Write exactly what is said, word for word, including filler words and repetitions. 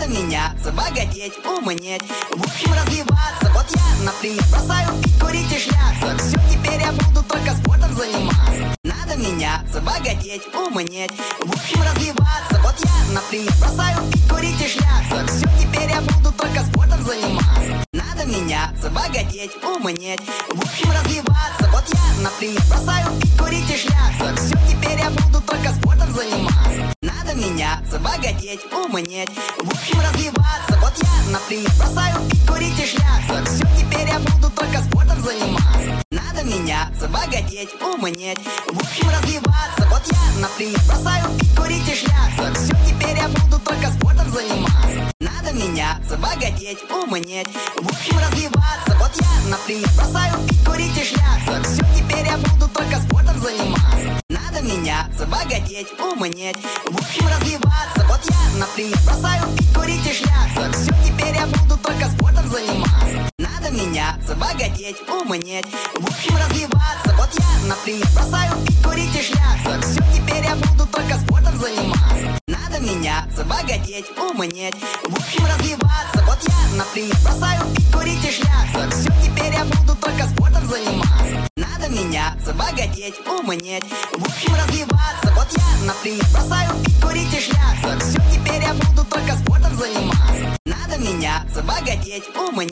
Надо меняться, богатеть, умнеть, в общем развиваться. Вот я, например, бросаю пить, курить и шляться. Все, теперь я буду только спортом заниматься. Надо меняться, богатеть, умнеть, в общем развиваться. Вот я, например, бросаю пить, курить и шляться. Все, теперь я буду только спортом заниматься. Надо меняться, богатеть, умнеть, в общем развиваться. Вот я, например, бросаю пить, курить и шляться. Все, теперь я буду только спортом заниматься. Надо меняться, богатеть, умнеть, в общем развиваться. Вот я, например, бросаю пить, курить и шляться. Все, теперь я буду только спортом заниматься. Надо меняться, богатеть, умнеть, в общем развиваться. Вот я, например, бросаю пить, курить и шляться. Все, теперь я буду только спортом заниматься. Надо меняться, богатеть, умнеть, в общем развиваться. Вот я, например, бросаю пить, курить и шляться. Все, теперь я буду только спортом заниматься. Надо меняться, богатеть, умнеть, в общем развиваться. Вот я, например, бросаю пить, курить и шляться. Все, теперь я буду только спортом заниматься. Надо меняться, богатеть, умнеть, в общем развиваться. Вот я, например, бросаю пить, курить и шляться. Все, теперь я буду только спортом заниматься. Надо меняться, богатеть, умнеть, в общем развиваться. Вот я, например, бросаю пить, курить и шляться. Все, теперь я буду только спортом заниматься. Надо меняться, богатеть, умнеть, в общем развиваться. Вот я, например, бросаю пить, курить и шляться. Все, теперь я буду только спортом заниматься. Надо меняться, богатеть, умнеть,